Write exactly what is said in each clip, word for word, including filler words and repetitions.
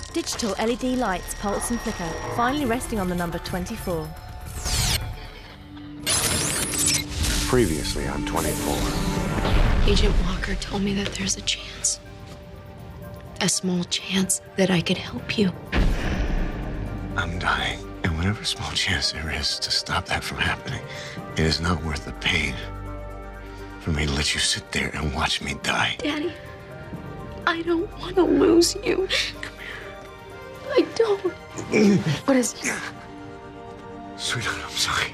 Digital L E D lights pulse and flicker, finally resting on the number twenty-four. Previously on twenty-four. Agent Walker told me that there's a chance. A small chance that I could help you. I'm dying, and whatever small chance there is to stop that from happening, it is not worth the pain for me to let you sit there and watch me die. Daddy, I don't want to lose you. Come here. I don't. What is it? Sweetheart, I'm sorry.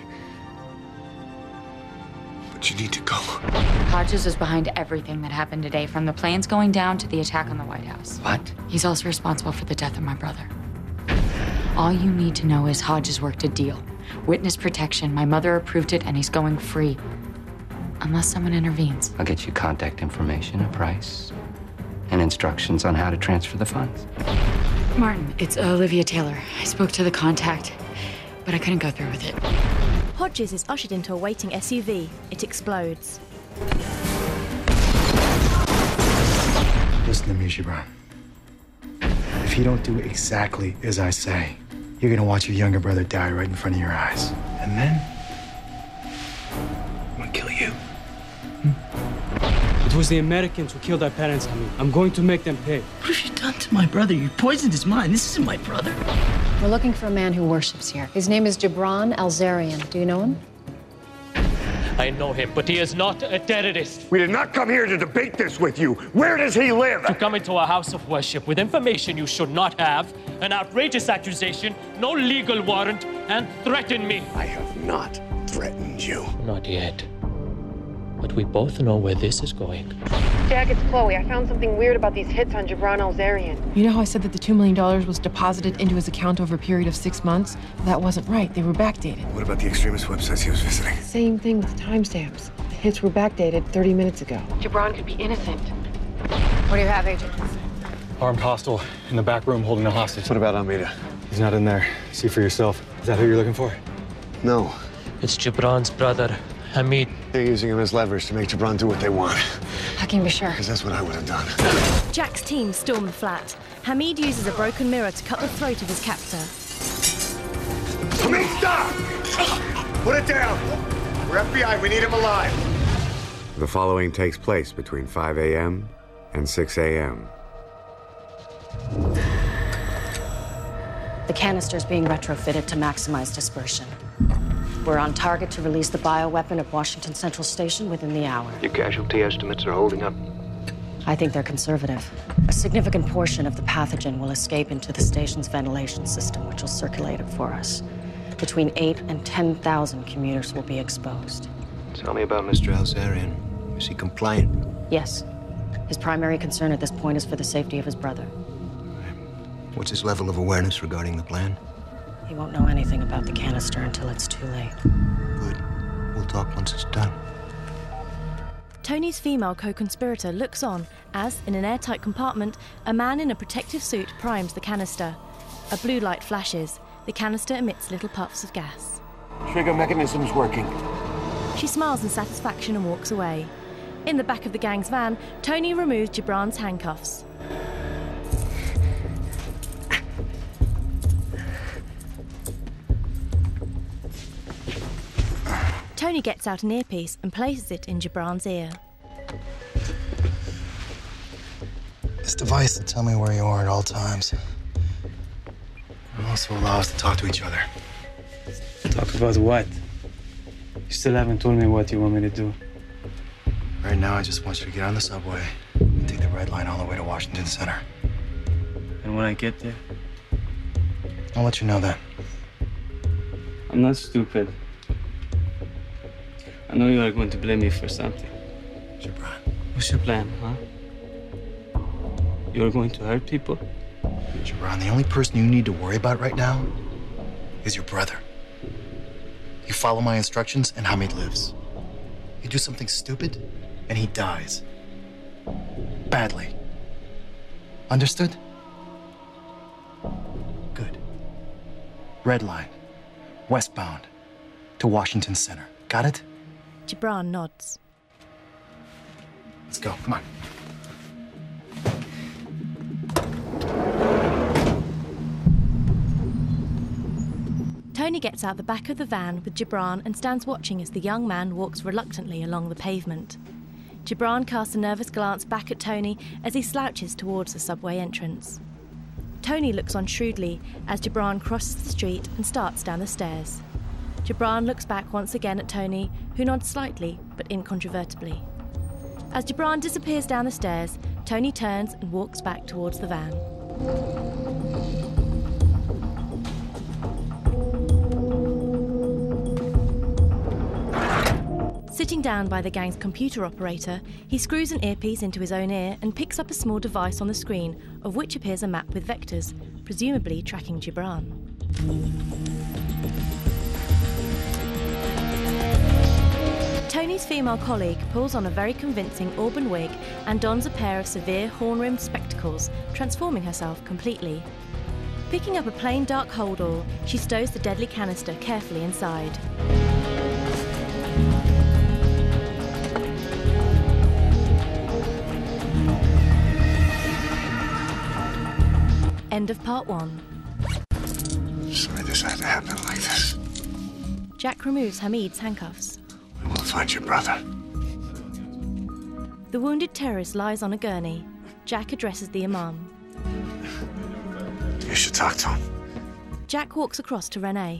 But you need to go. Hodges is behind everything that happened today, from the planes going down to the attack on the White House. What? He's also responsible for the death of my brother. All you need to know is Hodges worked a deal. Witness protection. My mother approved it, and he's going free. Unless someone intervenes. I'll get you contact information, a price, and instructions on how to transfer the funds. Martin, it's Olivia Taylor. I spoke to the contact, but I couldn't go through with it. Hodges is ushered into a waiting S U V. It explodes. Listen to me, Gibran. If you don't do exactly as I say, you're gonna watch your younger brother die right in front of your eyes. And then, I'm gonna kill you. It was the Americans who killed our parents, Hamid. I'm going to make them pay. What have you done to my brother? You poisoned his mind. This isn't my brother. We're looking for a man who worships here. His name is Gibran Alzarian. Do you know him? I know him, but he is not a terrorist. We did not come here to debate this with you. Where does he live? To come into a house of worship with information you should not have, an outrageous accusation, no legal warrant, and threaten me. I have not threatened you. Not yet. But we both know where this is going. Jack, it's Chloe. I found something weird about these hits on Gibran Alzarian. You know how I said that the two million dollars was deposited into his account over a period of six months? That wasn't right. They were backdated. What about the extremist websites he was visiting? Same thing with timestamps. The hits were backdated thirty minutes ago. Gibran could be innocent. What do you have, Agent? Armed hostile in the back room holding a hostage. What about Almeida? He's not in there. See for yourself. Is that who you're looking for? No. It's Gibran's brother, Hamid. They're using him as leverage to make Gibran do what they want. How can you be sure? Because that's what I would have done. Jack's team storm the flat. Hamid uses a broken mirror to cut the throat of his captor. Hamid, stop! Put it down! We're F B I. We need him alive. The following takes place between five a m and six a m The canister's being retrofitted to maximize dispersion. We're on target to release the bioweapon at Washington Central Station within the hour. Your casualty estimates are holding up. I think they're conservative. A significant portion of the pathogen will escape into the station's ventilation system, which will circulate it for us. Between eight and ten thousand commuters will be exposed. Tell me about Mister Alzarian. Is he compliant? Yes. His primary concern at this point is for the safety of his brother. What's his level of awareness regarding the plan? He won't know anything about the canister until it's too late. Good. We'll talk once it's done. Tony's female co-conspirator looks on as, in an airtight compartment, a man in a protective suit primes the canister. A blue light flashes. The canister emits little puffs of gas. Trigger mechanism's working. She smiles in satisfaction and walks away. In the back of the gang's van, Tony removes Gibran's handcuffs. Tony gets out an earpiece and places it in Gibran's ear. This device will tell me where you are at all times. It'll also allow us to talk to each other. Talk about what? You still haven't told me what you want me to do. Right now, I just want you to get on the subway and take the red line all the way to Washington Center. And when I get there? I'll let you know that. I'm not stupid. I know you are going to blame me for something. Gibran. What's your plan, huh? You're going to hurt people? Gibran, the only person you need to worry about right now is your brother. You follow my instructions and Hamid lives. You do something stupid and he dies. Badly. Understood? Good. Red line. Westbound. To Washington Center. Got it? Gibran nods. Let's go. Come on. Tony gets out the back of the van with Gibran and stands watching as the young man walks reluctantly along the pavement. Gibran casts a nervous glance back at Tony as he slouches towards the subway entrance. Tony looks on shrewdly as Gibran crosses the street and starts down the stairs. Gibran looks back once again at Tony, who nods slightly but incontrovertibly. As Gibran disappears down the stairs, Tony turns and walks back towards the van. Sitting down by the gang's computer operator, he screws an earpiece into his own ear and picks up a small device on the screen, of which appears a map with vectors, presumably tracking Gibran. Tony's female colleague pulls on a very convincing auburn wig and dons a pair of severe horn-rimmed spectacles, transforming herself completely. Picking up a plain dark holdall, she stows the deadly canister carefully inside. End of part one. Sorry this had to happen like this. Jack removes Hamid's handcuffs. We will find your brother. The wounded terrorist lies on a gurney. Jack addresses the imam. You should talk to him. Jack walks across to Renee.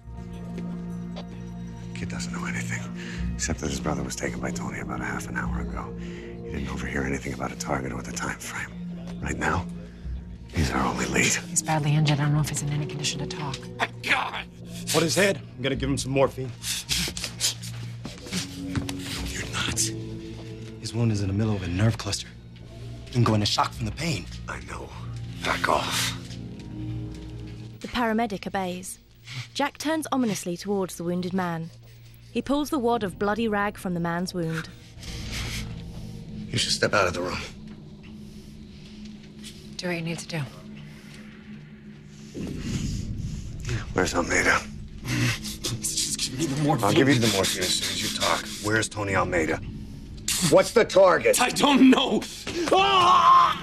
Kid doesn't know anything, except that his brother was taken by Tony about a half an hour ago. He didn't overhear anything about a target or the time frame. Right now, he's our only lead. He's badly injured. I don't know if he's in any condition to talk. God! What his head? I'm gonna give him some morphine. No, you're not. His wound is in the middle of a nerve cluster. He can go into shock from the pain. I know. Back off. The paramedic obeys. Jack turns ominously towards the wounded man. He pulls the wad of bloody rag from the man's wound. You should step out of the room. Do what you need to do. Where's Almeida? Just give me the morphine. I'll give you the morphine as soon as you talk. Where's Tony Almeida? What's the target? I don't know. Ah!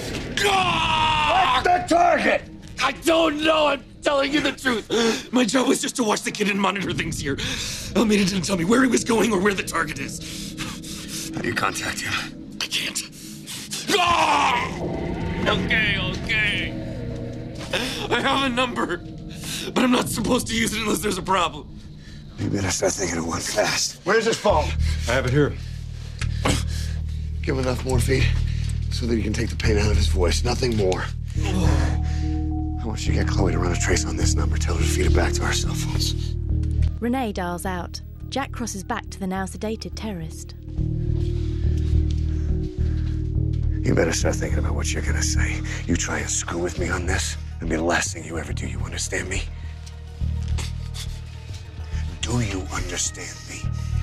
Ah! What's the target? I don't know. I'm telling you the truth. My job was just to watch the kid and monitor things here. Almeida didn't tell me where he was going or where the target is. How do you contact him? I can't. Ah! Okay, okay. I have a number, but I'm not supposed to use it unless there's a problem. You better start thinking of one fast. Where's his phone? I have it here. Give him enough morphine so that you can take the pain out of his voice. Nothing more. I want you to get Chloe to run a trace on this number. Tell her to feed it back to our cell phones. Renee dials out. Jack crosses back to the now sedated terrorist. You better start thinking about what you're gonna say. You try and screw with me on this, it'll be the last thing you ever do. You understand me? Do you understand me?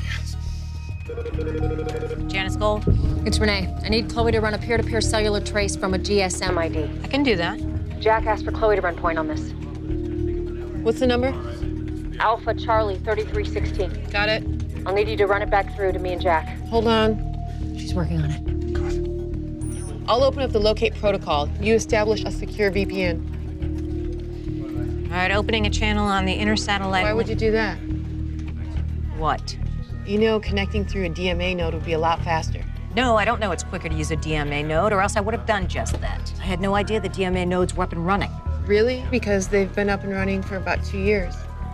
Janice Gold? It's Renee. I need Chloe to run a peer-to-peer cellular trace from a G S M I D. I can do that. Jack asked for Chloe to run point on this. What's the number? Alpha Charlie thirty-three sixteen. Got it. I'll need you to run it back through to me and Jack. Hold on. She's working on it. I'll open up the locate protocol. You establish a secure V P N. All right, opening a channel on the intersatellite. Why would you do that? What? You know, connecting through a D M A node would be a lot faster. No, I don't know it's quicker to use a D M A node, or else I would have done just that. I had no idea the D M A nodes were up and running. Really? Because they've been up and running for about two years.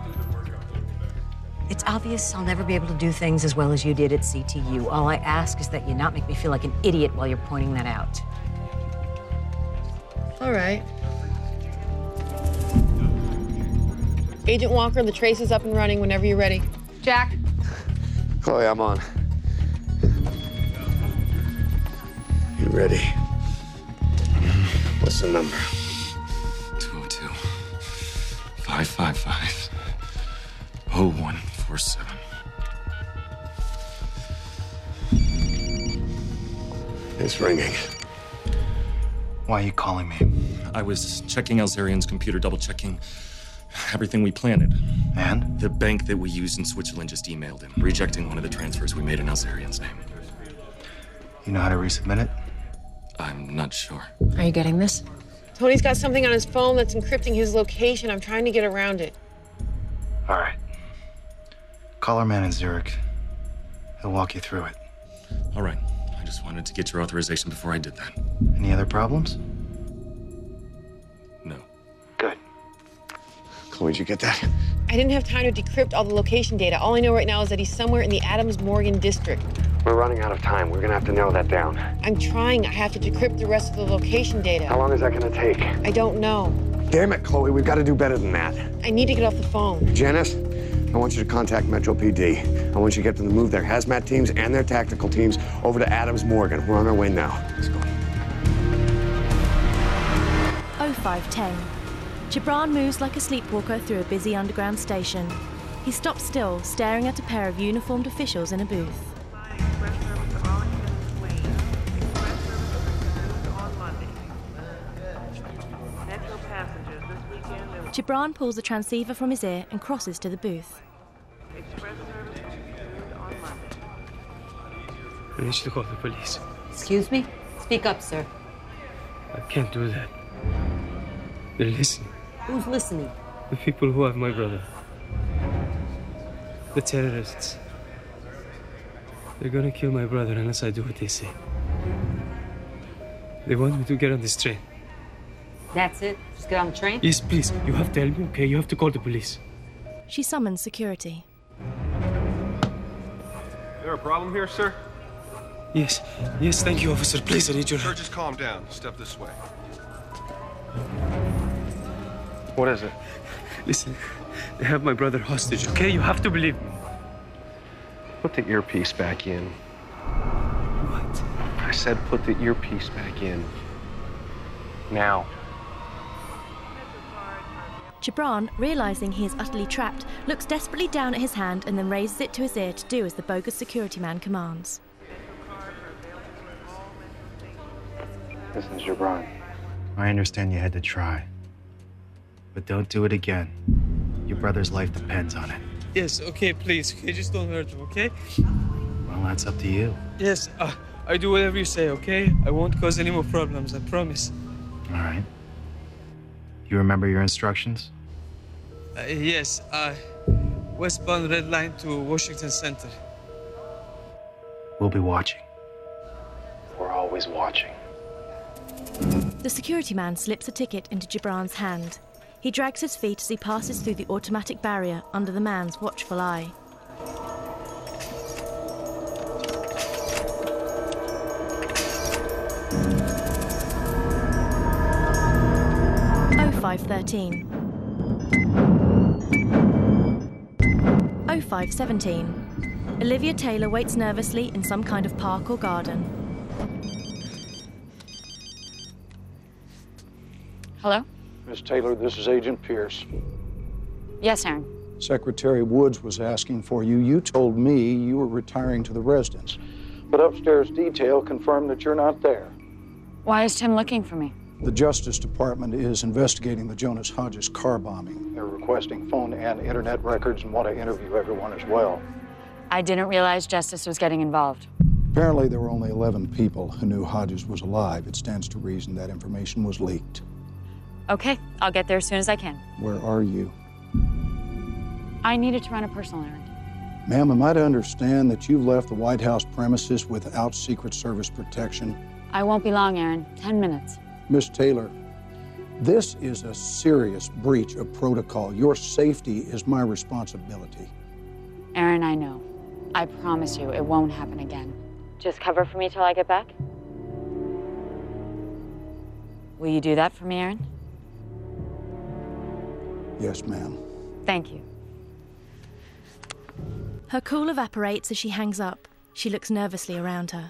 It's obvious I'll never be able to do things as well as you did at C T U. All I ask is that you not make me feel like an idiot while you're pointing that out. All right. Agent Walker, the trace is up and running whenever you're ready. Jack. Chloe, I'm on. You ready? What's the number? two oh two, five five five, oh one four seven. It's ringing. Why are you calling me? I was checking Elzarian's computer, double-checking everything we planted. And? The bank that we used in Switzerland just emailed him, rejecting one of the transfers we made in Elzarian's name. You know how to resubmit it? I'm not sure. Are you getting this? Tony's got something on his phone that's encrypting his location. I'm trying to get around it. All right. Call our man in Zurich. He'll walk you through it. All right. I just wanted to get your authorization before I did that. Any other problems? No. Good. Chloe, did you get that? I didn't have time to decrypt all the location data. All I know right now is that he's somewhere in the Adams Morgan district. We're running out of time. We're gonna have to narrow that down. I'm trying. I have to decrypt the rest of the location data. How long is that gonna take? I don't know. Damn it, Chloe, we've got to do better than that. I need to get off the phone. Janice, I want you to contact Metro P D. I want you to get them to move their hazmat teams and their tactical teams over to Adams Morgan. We're on our way now. Let's go. oh five ten. Gibran moves like a sleepwalker through a busy underground station. He stops still, staring at a pair of uniformed officials in a booth. Gibran pulls the transceiver from his ear and crosses to the booth. I need you to call the police. Excuse me? Speak up, sir. I can't do that. They're listening. Who's listening? The people who have my brother. The terrorists. They're gonna kill my brother unless I do what they say. They want me to get on this train. That's it? Just get on the train? Yes, please. You have to help me, okay? You have to call the police. She summons security. Is there a problem here, sir? Yes. Yes, thank you, officer. Please, I need your... Sir, just calm down. Step this way. What is it? Listen, they have my brother hostage, okay? You have to believe me. Put the earpiece back in. What? I said put the earpiece back in. Now. Gibran, realizing he is utterly trapped, looks desperately down at his hand and then raises it to his ear to do as the bogus security man commands. Listen, Gibran. I understand you had to try. But don't do it again. Your brother's life depends on it. Yes, okay, please. Okay, just don't hurt him, okay? Well, that's up to you. Yes, uh, I do whatever you say, okay? I won't cause any more problems, I promise. All right. You remember your instructions? Uh, yes, uh, westbound red line to Washington Center. We'll be watching. We're always watching. The security man slips a ticket into Gibran's hand. He drags his feet as he passes through the automatic barrier under the man's watchful eye. oh five thirteen. oh five seventeen. Olivia Taylor waits nervously in some kind of park or garden. Hello? Miss Taylor, this is Agent Pierce. Yes, Aaron. Secretary Woods was asking for you. You told me you were retiring to the residence, but upstairs detail confirmed that you're not there. Why is Tim looking for me? The Justice Department is investigating the Jonas Hodges car bombing. They're requesting phone and internet records and want to interview everyone as well. I didn't realize Justice was getting involved. Apparently, there were only eleven people who knew Hodges was alive. It stands to reason that information was leaked. Okay, I'll get there as soon as I can. Where are you? I needed to run a personal errand. Ma'am, am I to understand that you've left the White House premises without Secret Service protection? I won't be long, Aaron. Ten minutes. Miss Taylor, this is a serious breach of protocol. Your safety is my responsibility. Aaron, I know. I promise you it won't happen again. Just cover for me till I get back? Will you do that for me, Aaron? Yes, ma'am. Thank you. Her cool evaporates as she hangs up. She looks nervously around her.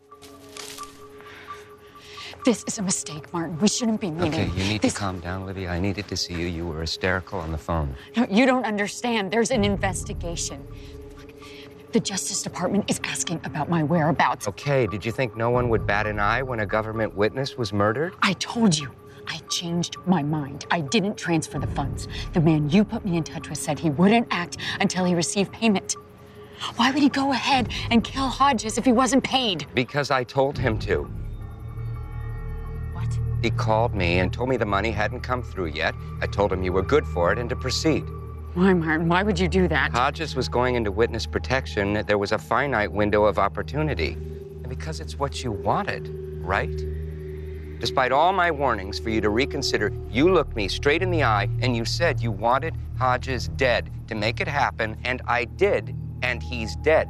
This is a mistake, Martin. We shouldn't be meeting. Okay, you need this... to calm down, Libby. I needed to see you. You were hysterical on the phone. No, you don't understand. There's an investigation. The Justice Department is asking about my whereabouts. Okay, did you think no one would bat an eye when a government witness was murdered? I told you. I changed my mind. I didn't transfer the funds. The man you put me in touch with said he wouldn't act until he received payment. Why would he go ahead and kill Hodges if he wasn't paid? Because I told him to. What? He called me and told me the money hadn't come through yet. I told him you were good for it and to proceed. Why, Martin? Why would you do that? Hodges was going into witness protection. There was a finite window of opportunity. And because it's what you wanted, right? Despite all my warnings for you to reconsider, you looked me straight in the eye and you said you wanted Hodges dead to make it happen, and I did, and he's dead.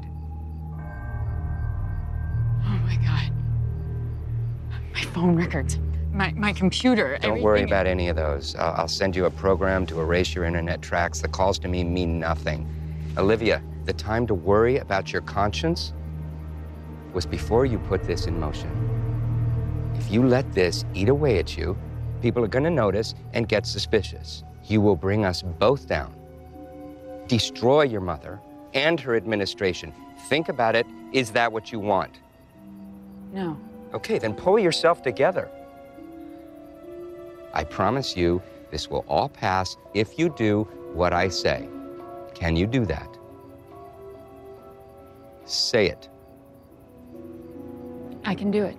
Oh, my God. My phone records. My, my computer. Don't worry about any of those. I'll, I'll send you a program to erase your internet tracks. The calls to me mean nothing. Olivia, the time to worry about your conscience was before you put this in motion. If you let this eat away at you, people are going to notice and get suspicious. You will bring us both down. Destroy your mother and her administration. Think about it. Is that what you want? No. Okay, then pull yourself together. I promise you, this will all pass if you do what I say. Can you do that? Say it. I can do it.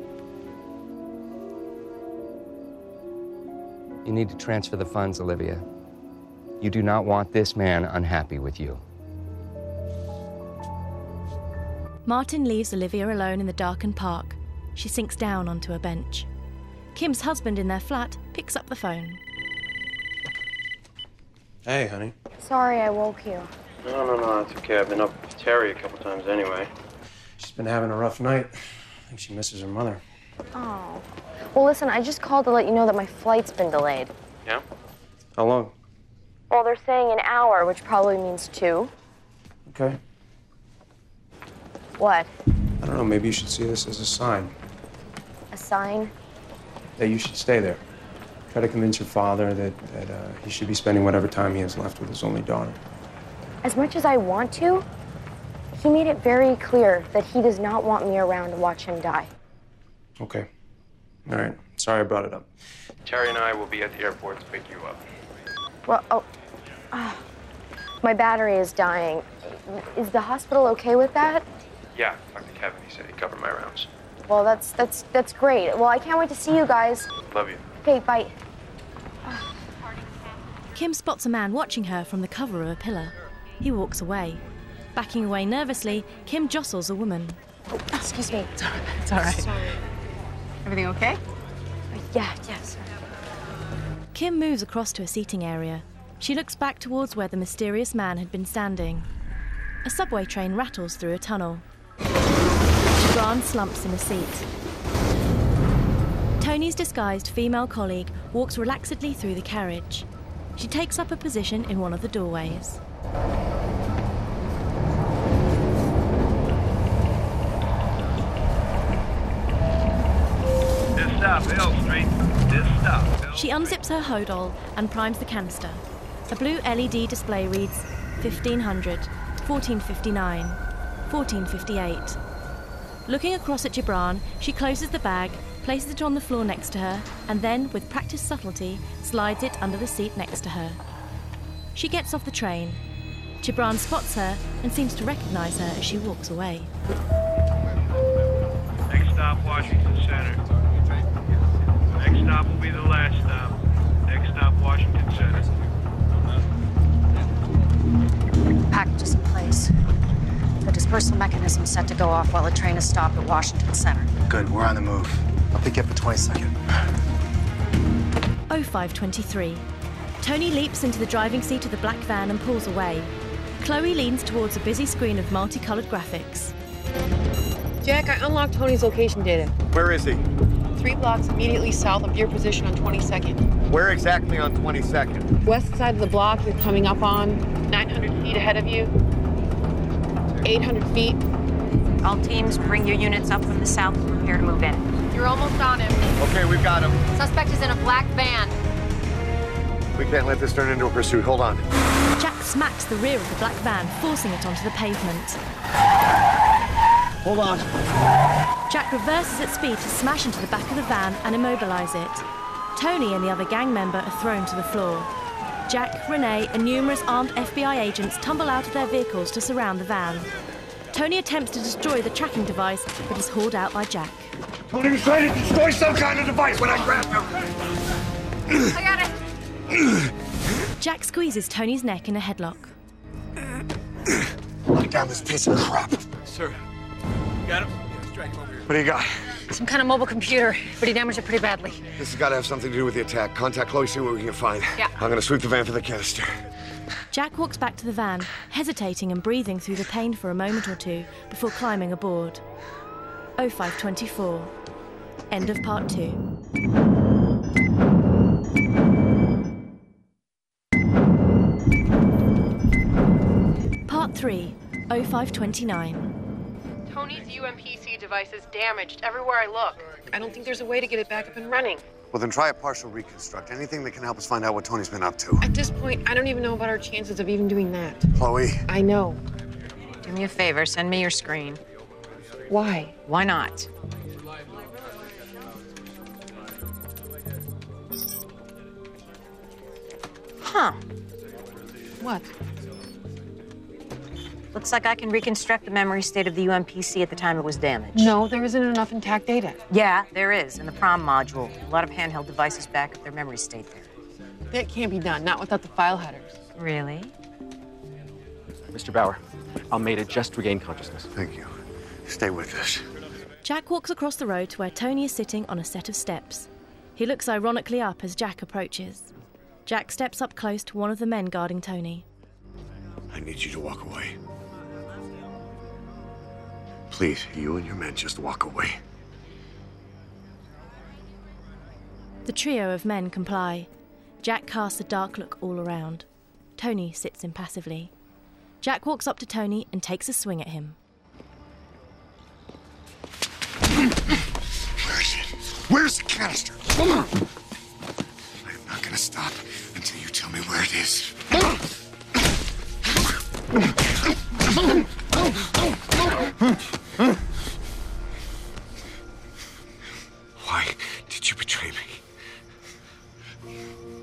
You need to transfer the funds, Olivia. You do not want this man unhappy with you. Martin leaves Olivia alone in the darkened park. She sinks down onto a bench. Kim's husband in their flat picks up the phone. Hey, honey. Sorry I woke you. No, no, no, that's okay. I've been up with Terry a couple times anyway. She's been having a rough night. I think she misses her mother. Oh. Well, listen, I just called to let you know that my flight's been delayed. Yeah? How long? Well, they're saying an hour, which probably means two. Okay. What? I don't know, maybe you should see this as a sign A sign? that you should stay there. Try to convince your father that, that uh, he should be spending whatever time he has left with his only daughter. As much as I want to, he made it very clear that he does not want me around to watch him die. Okay. All right. Sorry I brought it up. Terry and I will be at the airport to pick you up. Well, oh, ah, my battery is dying. Is the hospital okay with that? Yeah, Doctor Kevin, he said he'd cover my rounds. Well, that's that's that's great. Well, I can't wait to see you guys. Love you. Okay, bye. Kim spots a man watching her from the cover of a pillar. He walks away. Backing away nervously, Kim jostles a woman. Oh, excuse me. It's all right. It's all right. Sorry. Everything okay? Yeah, yes. Kim moves across to a seating area. She looks back towards where the mysterious man had been standing. A subway train rattles through a tunnel. Gibran slumps in a seat. Tony's disguised female colleague walks relaxedly through the carriage. She takes up a position in one of the doorways. This stop, L Street. This stop. L She unzips her hodol and primes the canister. A blue L E D display reads fifteen hundred, fourteen fifty-nine, fourteen fifty-eight. Looking across at Gibran, she closes the bag, places it on the floor next to her, and then, with practiced subtlety, slides it under the seat next to her. She gets off the train. Gibran spots her and seems to recognize her as she walks away. Next stop, Washington Center. Next stop will be the last stop. Next stop, Washington Center. Package is in place. The dispersal mechanism set to go off while the train is stopped at Washington Center. Good, we're on the move. I'll pick you up in twenty seconds. oh five twenty-three. Tony leaps into the driving seat of the black van and pulls away. Chloe leans towards a busy screen of multicolored graphics. Jack, I unlocked Tony's location data. Where is he? Three blocks immediately south of your position on twenty-second. Where exactly on twenty-second? West side of the block you're coming up on, nine hundred feet ahead of you. eight hundred feet. All teams, bring your units up from the south and prepare to move in. You're almost on him. Okay, we've got him. Suspect is in a black van. We can't let this turn into a pursuit. Hold on. Jack smacks the rear of the black van, forcing it onto the pavement. Hold on. Jack reverses at speed to smash into the back of the van and immobilize it. Tony and the other gang member are thrown to the floor. Jack, Renee, and numerous armed F B I agents tumble out of their vehicles to surround the van. Tony attempts to destroy the tracking device, but is hauled out by Jack. Tony was trying to destroy some kind of device when I grabbed him. I got it. Jack squeezes Tony's neck in a headlock. Lock down this piece of crap. Sir, you got him? Yeah, let's drag him over here. What do you got? Some kind of mobile computer, but he damaged it pretty badly. This has got to have something to do with the attack. Contact Chloe, see what we can find. Yeah. I'm gonna sweep the van for the canister. Jack walks back to the van, hesitating and breathing through the pain for a moment or two before climbing aboard. oh five twenty-four. End of part two. Part three. oh five twenty-nine. Tony's U M P C device is damaged everywhere I look. I don't think there's a way to get it back up and running. Well, then try a partial reconstruct. Anything that can help us find out what Tony's been up to. At this point, I don't even know about our chances of even doing that. Chloe. I know. Do me a favor, send me your screen. Why? Why not? Huh. What? Looks like I can reconstruct the memory state of the U M P C at the time it was damaged. No, there isn't enough intact data. Yeah, there is, in the PROM module. A lot of handheld devices back up their memory state there. That can't be done, not without the file headers. Really? Mister Bauer, Almeida just regained consciousness. Thank you. Stay with us. Jack walks across the road to where Tony is sitting on a set of steps. He looks ironically up as Jack approaches. Jack steps up close to one of the men guarding Tony. I need you to walk away. Please, you and your men just walk away. The trio of men comply. Jack casts a dark look all around. Tony sits impassively. Jack walks up to Tony and takes a swing at him. Where is it? Where's the canister? I am not gonna stop until you tell me where it is. Why did you betray me?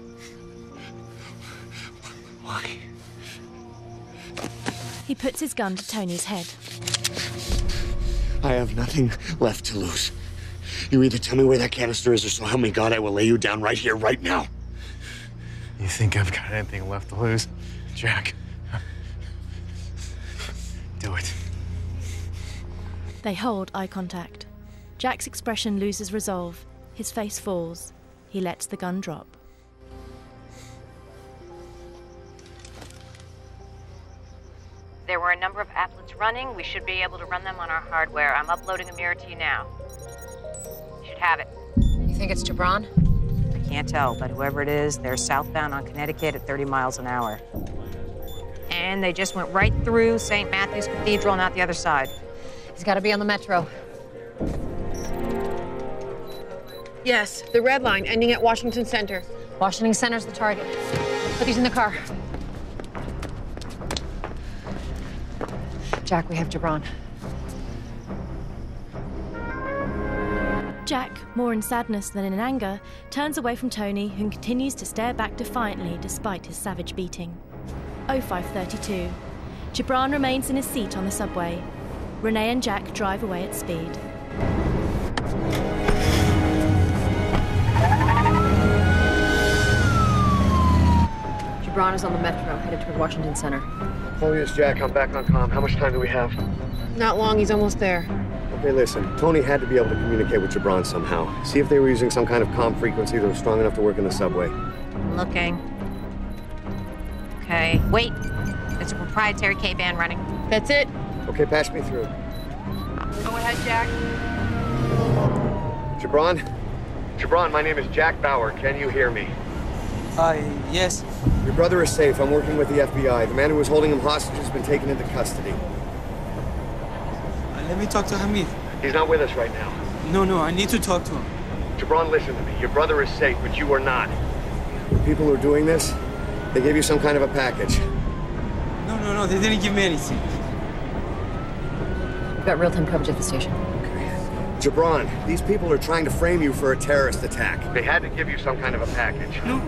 Why? He puts his gun to Tony's head. I have nothing left to lose. You either tell me where that canister is, or so help me God, I will lay you down right here, right now. You think I've got anything left to lose? Jack. Do it. They hold eye contact. Jack's expression loses resolve. His face falls. He lets the gun drop. There were a number of applets running. We should be able to run them on our hardware. I'm uploading a mirror to you now. You should have it. You think it's Gibran? I can't tell, but whoever it is, they're southbound on Connecticut at thirty miles an hour. And they just went right through Saint Matthew's Cathedral and out the other side. He's got to be on the metro. Yes, the red line ending at Washington Center. Washington Center's the target. Put these in the car. Jack, we have Gibran. Jack, more in sadness than in anger, turns away from Tony, who continues to stare back defiantly despite his savage beating. oh five thirty-two. Gibran remains in his seat on the subway. Renee and Jack drive away at speed. Gibran is on the metro, headed toward Washington Center. Chloe, it's Jack. I'm back on comm. How much time do we have? Not long, he's almost there. Okay, listen. Tony had to be able to communicate with Gibran somehow. See if they were using some kind of comm frequency that was strong enough to work in the subway. I'm looking. Okay, wait. There's a proprietary K-band running. That's it. Okay, patch me through. Go ahead, Jack. Gibran? Gibran, my name is Jack Bauer. Can you hear me? Uh, yes. Your brother is safe. I'm working with the F B I. The man who was holding him hostage has been taken into custody. Uh, let me talk to Hamid. He's not with us right now. No, no, I need to talk to him. Gibran, listen to me. Your brother is safe, but you are not. The people who are doing this, they gave you some kind of a package. No, no, no, they didn't give me anything. We've got real-time coverage at the station. Gibran, these people are trying to frame you for a terrorist attack. They had to give you some kind of a package. No.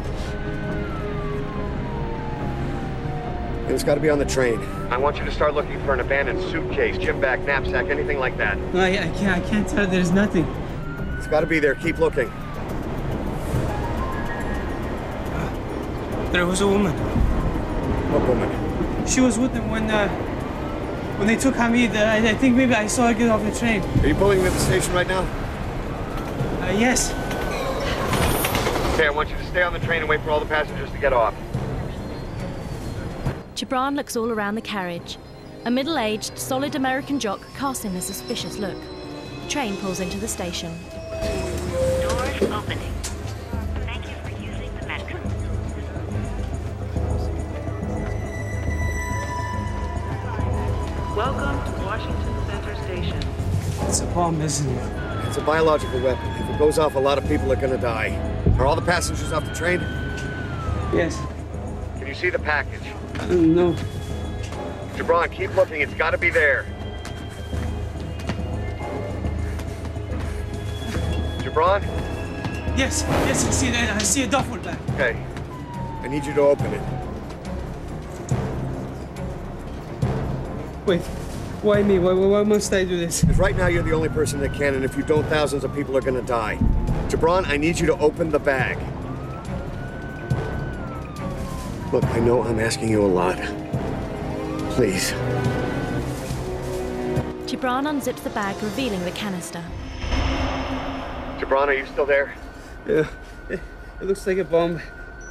And it's got to be on the train. I want you to start looking for an abandoned suitcase, gym bag, knapsack, anything like that. No, I, I can't. I can't tell. There's nothing. It's got to be there. Keep looking. There was a woman. What woman? She was with them when, uh, when they took Hamid. Uh, I, I think maybe I saw her get off the train. Are you pulling into the station right now? Uh, yes. Okay, I want you to stay on the train and wait for all the passengers to get off. Gibran looks all around the carriage. A middle-aged, solid American jock casts him a suspicious look. The train pulls into the station. Doors opening. Thank you for using the metro. Welcome to Washington Center Station. It's a bomb, isn't it? It's a biological weapon. If it goes off, a lot of people are gonna die. Are all the passengers off the train? Yes. Can you see the package? Uh, no. Gibran, keep looking. It's gotta be there. Gibran? Yes, yes, I see it. I see a duffel bag. Okay. I need you to open it. Wait, why me? Why, why must I do this? Because right now you're the only person that can, and if you don't, thousands of people are gonna die. Gibran, I need you to open the bag. Look, I know I'm asking you a lot. Please. Gibran unzips the bag, revealing the canister. Gibran, are you still there? Yeah, it, it looks like a bomb.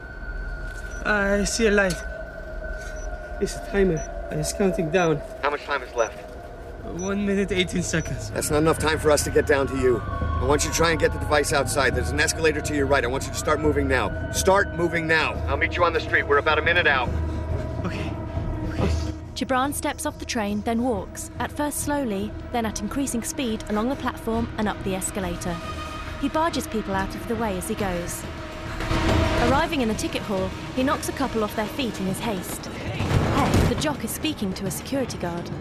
I see a light. It's a timer. It's counting down. How much time is left? One minute, eighteen seconds. That's not enough time for us to get down to you. I want you to try and get the device outside. There's an escalator to your right. I want you to start moving now. Start moving now. I'll meet you on the street. We're about a minute out. Okay. Gibran steps off the train, then walks, at first slowly, then at increasing speed, along the platform and up the escalator. He barges people out of the way as he goes. Arriving in the ticket hall, he knocks a couple off their feet in his haste. Hey, the jock is speaking to a security guard.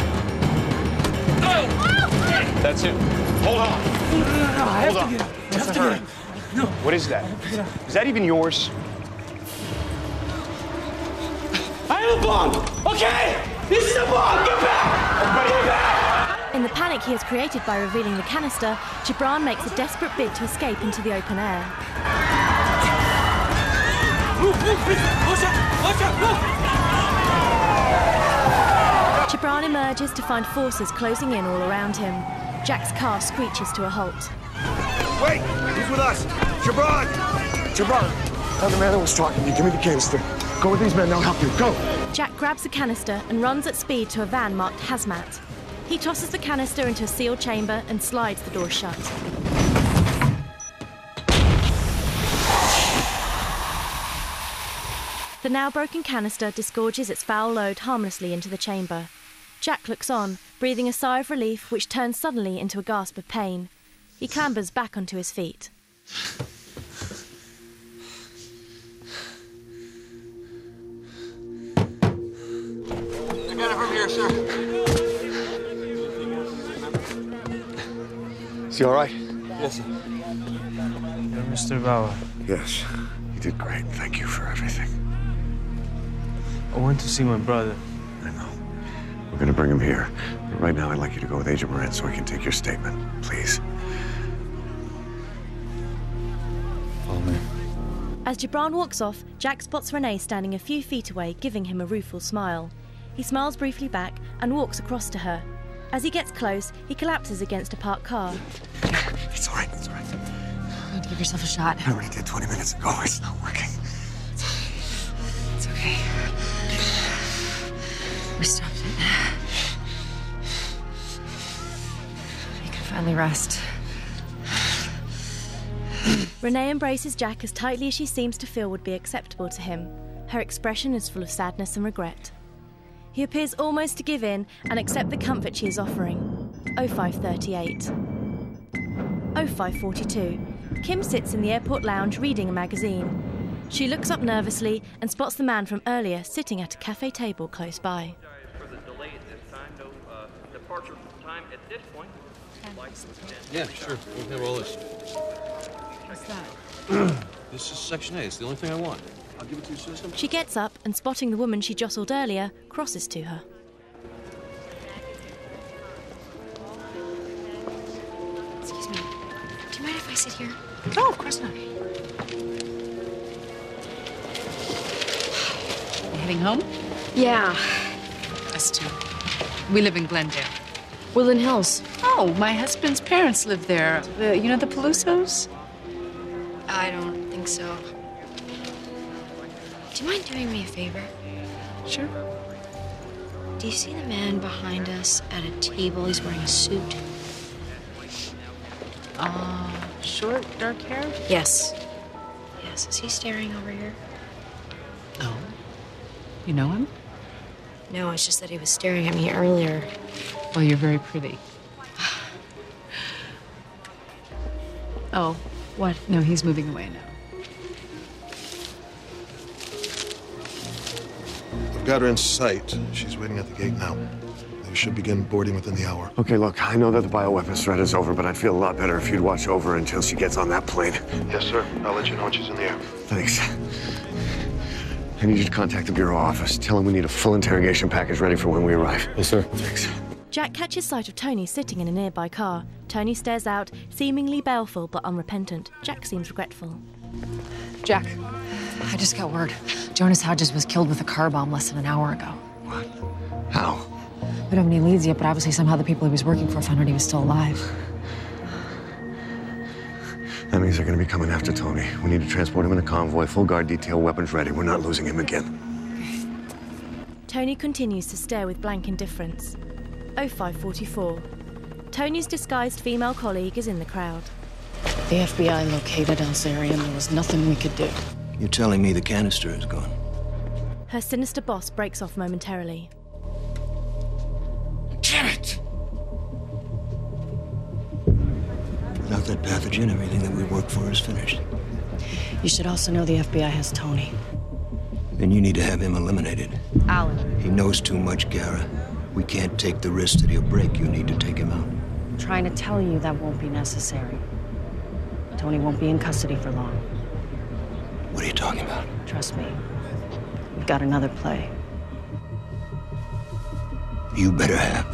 That's it. Hold on. No, no, no, no. I have Hold to on. get up. I have to Hurry. get up. No. What is that? Is that even yours? I have a bomb! Okay! This is a bomb! Get back! Everybody get back! In the panic he has created by revealing the canister, Gibran makes a desperate bid to escape into the open air. Move, move, please! Watch out! Watch out! Move! Gibran emerges to find forces closing in all around him. Jack's car screeches to a halt. Wait! He's with us! Gibran! Gibran! Tell the man that was talking to you. Give me the canister. Go with these men. They'll help you. Go! Jack grabs the canister and runs at speed to a van marked Hazmat. He tosses the canister into a sealed chamber and slides the door shut. The now broken canister disgorges its foul load harmlessly into the chamber. Jack looks on, breathing a sigh of relief which turns suddenly into a gasp of pain. He clambers back onto his feet. I got it from here, sir. Is he all right? Yes, sir. You're Mister Bauer. Yes. You did great. Thank you for everything. I went to see my brother. I know. We're gonna bring him here. But right now, I'd like you to go with Agent Moran so we can take your statement. Please. Follow me. As Gibran walks off, Jack spots Renee standing a few feet away, giving him a rueful smile. He smiles briefly back and walks across to her. As he gets close, he collapses against a parked car. It's all right. It's all right. You need to give yourself a shot. I already did twenty minutes ago. It's not working. It's okay. We stopped it. You can finally rest. Renee embraces Jack as tightly as she seems to feel would be acceptable to him. Her expression is full of sadness and regret. He appears almost to give in and accept the comfort she is offering. oh five thirty-eight. oh five forty-two. Kim sits in the airport lounge reading a magazine. She looks up nervously and spots the man from earlier sitting at a cafe table close by. For the delay at this time, no uh, departure time at this point. Yeah, sure. We'll have all this. What's that? This is Section A. It's the only thing I want. I'll give it to your system. She gets up and, spotting the woman she jostled earlier, crosses to her. Excuse me. Do you mind if I sit here? No, of course not. heading home? Yeah. Us too. We live in Glendale. Woodland Hills. Oh, my husband's parents live there. The, you know the Pelusos? I don't think so. Do you mind doing me a favor? Sure. Do you see the man behind us at a table? He's wearing a suit. Uh, short, dark hair? Yes. Yes. Is he staring over here? No. You know him? No, it's just that he was staring at me earlier. Well, you're very pretty. Oh, what? No, he's moving away now. I've got her in sight. She's waiting at the gate now. They should begin boarding within the hour. Okay, look, I know that the bioweapons threat is over, but I'd feel a lot better if you'd watch over her until she gets on that plane. Yes, sir. I'll let you know when she's in the air. Thanks. I need you to contact the Bureau office. Tell them we need a full interrogation package ready for when we arrive. Yes, sir. Thanks. Jack catches sight of Tony sitting in a nearby car. Tony stares out, seemingly baleful but unrepentant. Jack seems regretful. Jack, I just got word. Jonas Hodges was killed with a car bomb less than an hour ago. What? How? We don't have any leads yet, but obviously somehow the people he was working for found out he was still alive. That means they're going to be coming after Tony. We need to transport him in a convoy, full guard detail, weapons ready. We're not losing him again. Tony continues to stare with blank indifference. oh five forty-four. Tony's disguised female colleague is in the crowd. The F B I located Elzarian. There was nothing we could do. You're telling me the canister is gone? Her sinister boss breaks off momentarily. Damn it! Without that pathogen, everything that we worked for is finished. You should also know the F B I has Tony. Then you need to have him eliminated. Alan. He knows too much, Gara. We can't take the risk that he'll break. You need to take him out. I'm trying to tell you that won't be necessary. Tony won't be in custody for long. What are you talking about? Trust me. We've got another play. You better have.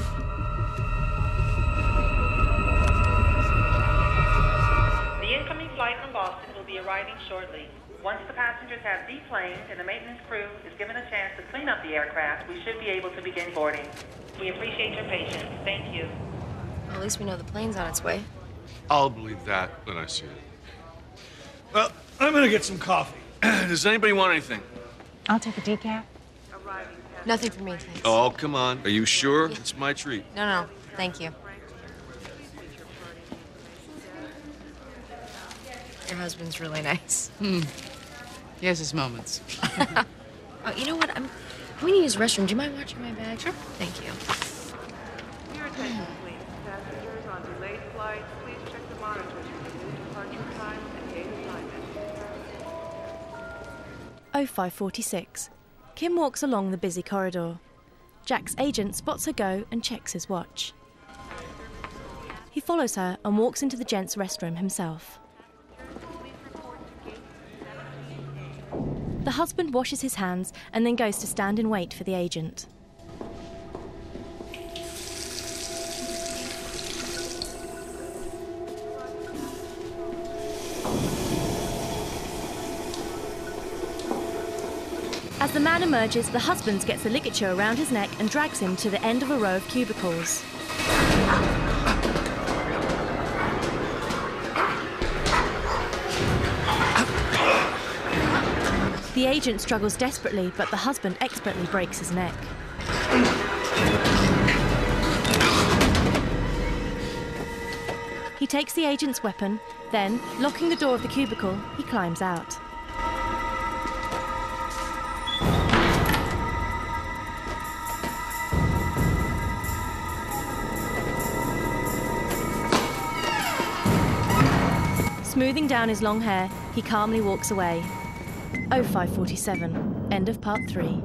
The incoming flight from Boston will be arriving shortly. Once the passengers have deplaned and the maintenance crew is given a chance to clean up the aircraft, we should be able to begin boarding. We appreciate your patience. Thank you. Well, at least we know the plane's on its way. I'll believe that when I see it. Well, I'm gonna get some coffee. Does anybody want anything? I'll take a decaf. Nothing for me, thanks. Oh, come on. Are you sure? It's my treat. No, no, thank you. Your husband's really nice. Hmm. He has his moments. Oh, you know what? I'm going to use the restroom. Do you mind watching my bag? Sure. Thank you. Your attention, please. Passengers on delayed flights, please check the monitors for the new departure time and gate assignment. oh five forty-six. Kim walks along the busy corridor. Jack's agent spots her go and checks his watch. He follows her and walks into the gents' restroom himself. The husband washes his hands and then goes to stand in wait for the agent. As the man emerges, the husband gets a ligature around his neck and drags him to the end of a row of cubicles. The agent struggles desperately, but the husband expertly breaks his neck. He takes the agent's weapon, then, locking the door of the cubicle, he climbs out. Smoothing down his long hair, he calmly walks away. oh five forty-seven. End of part three.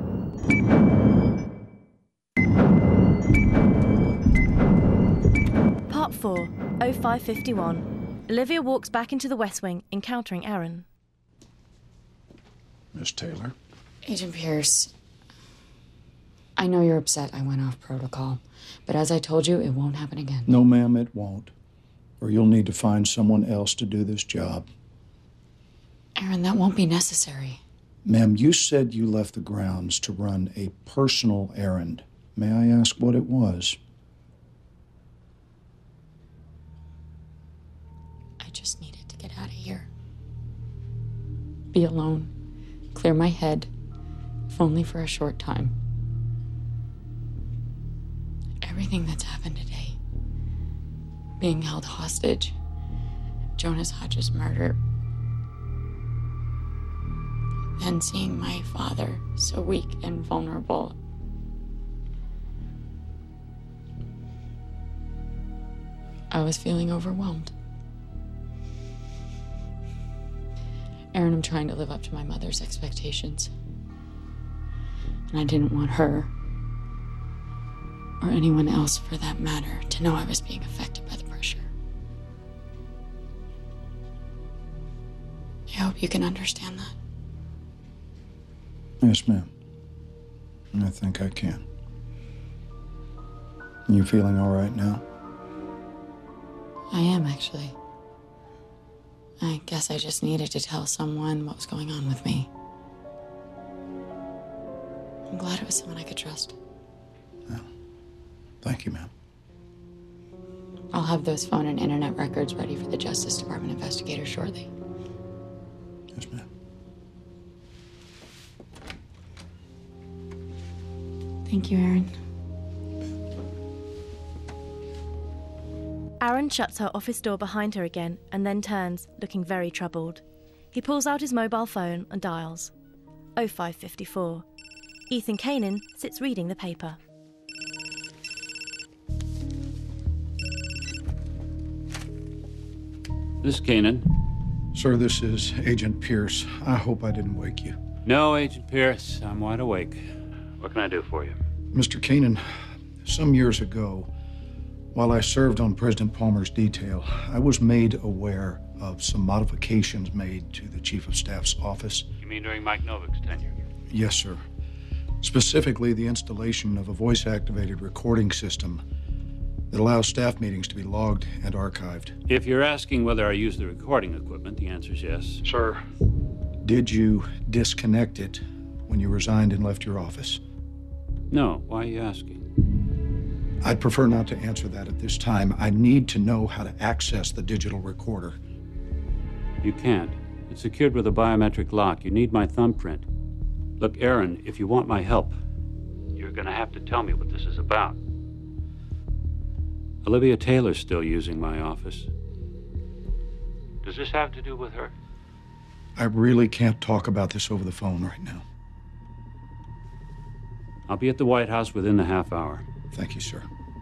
Part four. oh five fifty-one. Olivia walks back into the West Wing, encountering Aaron. Miss Taylor? Agent Pierce, I know you're upset I went off protocol, but as I told you, it won't happen again. No, ma'am, it won't. Or you'll need to find someone else to do this job. Aaron, that won't be necessary. Ma'am, you said you left the grounds to run a personal errand. May I ask what it was? I just needed to get out of here. Be alone. Clear my head, if only for a short time. Everything that's happened today, being held hostage, Jonas Hodges' murder, then seeing my father so weak and vulnerable. I was feeling overwhelmed. Aaron, I'm trying to live up to my mother's expectations. And I didn't want her, or anyone else for that matter, to know I was being affected by the pressure. I hope you can understand that. Yes, ma'am. I think I can. You feeling all right now? I am, actually. I guess I just needed to tell someone what was going on with me. I'm glad it was someone I could trust. Yeah. Thank you, ma'am. I'll have those phone and internet records ready for the Justice Department investigators shortly. Yes, ma'am. Thank you, Aaron. Aaron shuts her office door behind her again and then turns, looking very troubled. He pulls out his mobile phone and dials. oh five fifty-four. Ethan Kanan sits reading the paper. This is Kanan. Sir, this is Agent Pierce. I hope I didn't wake you. No, Agent Pierce. I'm wide awake. What can I do for you? Mister Kanan, some years ago, while I served on President Palmer's detail, I was made aware of some modifications made to the Chief of Staff's office. You mean during Mike Novick's tenure? Yes, sir. Specifically, the installation of a voice-activated recording system that allows staff meetings to be logged and archived. If you're asking whether I use the recording equipment, the answer is yes. Sir. Did you disconnect it when you resigned and left your office? No. Why are you asking? I'd prefer not to answer that at this time. I need to know how to access the digital recorder. You can't. It's secured with a biometric lock. You need my thumbprint. Look, Aaron, if you want my help, you're going to have to tell me what this is about. Olivia Taylor's still using my office. Does this have to do with her? I really can't talk about this over the phone right now. I'll be at the White House within the half hour. Thank you, sir.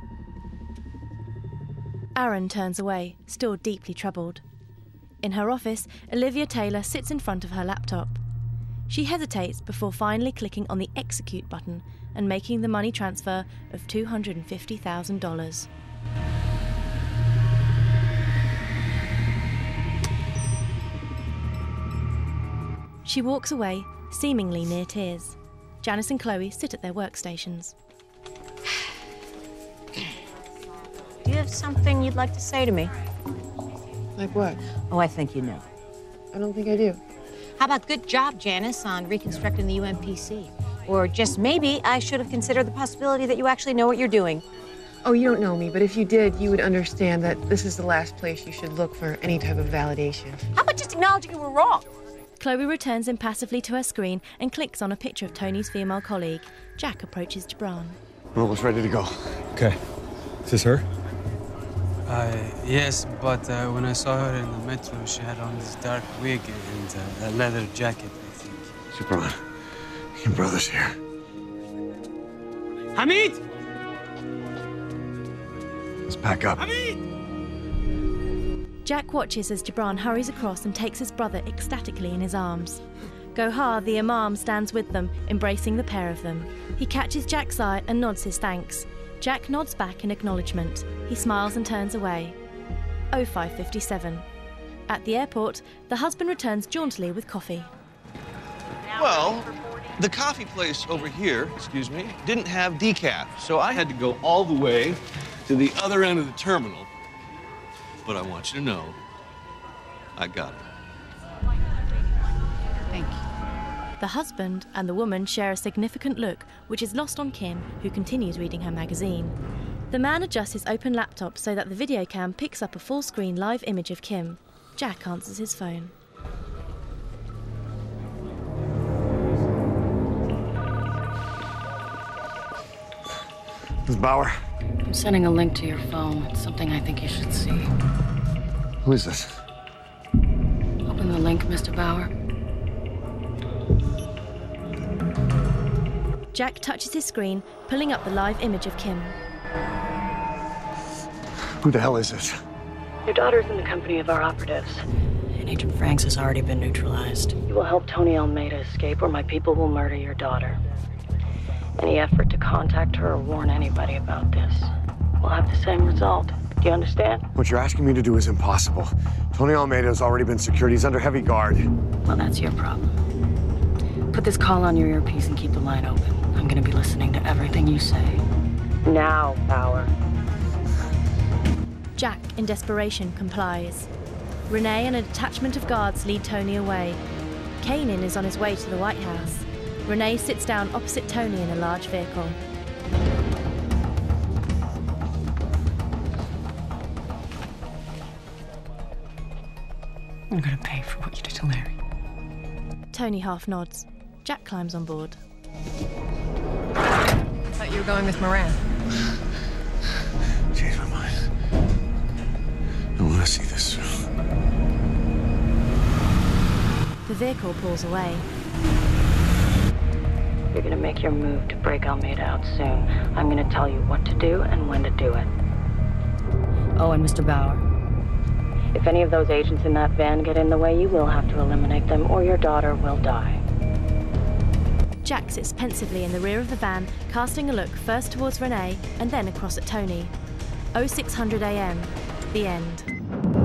Aaron turns away, still deeply troubled. In her office, Olivia Taylor sits in front of her laptop. She hesitates before finally clicking on the execute button and making the money transfer of two hundred fifty thousand dollars. She walks away, seemingly near tears. Janice and Chloe sit at their workstations. Do you have something you'd like to say to me? Like what? Oh, I think you know. I don't think I do. How about good job, Janice, on reconstructing the U M P C? Or just maybe I should have considered the possibility that you actually know what you're doing. Oh, you don't know me, but if you did, you would understand that this is the last place you should look for any type of validation. How about just acknowledging you were wrong? Chloe returns impassively to her screen and clicks on a picture of Tony's female colleague. Jack approaches Gibran. We're almost ready to go. Okay. Is this her? Uh, yes, but uh, when I saw her in the metro, she had on this dark wig and uh, a leather jacket, I think. Gibran, your brother's here. Hamid! Let's pack up. Hamid! Jack watches as Gibran hurries across and takes his brother ecstatically in his arms. Gohar, the imam, stands with them, embracing the pair of them. He catches Jack's eye and nods his thanks. Jack nods back in acknowledgement. He smiles and turns away. oh five fifty-seven. At the airport, the husband returns jauntily with coffee. Well, the coffee place over here, excuse me, didn't have decaf, so I had to go all the way to the other end of the terminal. But I want you to know, I got it. Thank you. The husband and the woman share a significant look, which is lost on Kim, who continues reading her magazine. The man adjusts his open laptop so that the video cam picks up a full-screen live image of Kim. Jack answers his phone. Miz Bauer? I'm sending a link to your phone. It's something I think you should see. Who is this? Open the link, Mister Bauer. Jack touches his screen, pulling up the live image of Kim. Who the hell is this? Your daughter's in the company of our operatives, and Agent Franks has already been neutralized. You will help Tony Almeida escape, or my people will murder your daughter. Any effort to contact her or warn anybody about this will have the same result. Do you understand? What you're asking me to do is impossible. Tony Almeida has already been secured. He's under heavy guard. Well, that's your problem. Put this call on your earpiece and keep the line open. I'm gonna be listening to everything you say. Now, Bauer. Jack, in desperation, complies. Renee and a detachment of guards lead Tony away. Kanan is on his way to the White House. Renee sits down opposite Tony in a large vehicle. I'm gonna pay for what you did to Larry. Tony half nods. Jack climbs on board. Thought you were going with Moran. Changed my mind. I want to see this through. The vehicle pulls away. You're gonna make your move to break Almeida out soon. I'm gonna tell you what to do and when to do it. Oh, and Mister Bauer, if any of those agents in that van get in the way, you will have to eliminate them, or your daughter will die. Jack sits pensively in the rear of the van, casting a look first towards Renee and then across at Tony. oh six hundred a m. The end.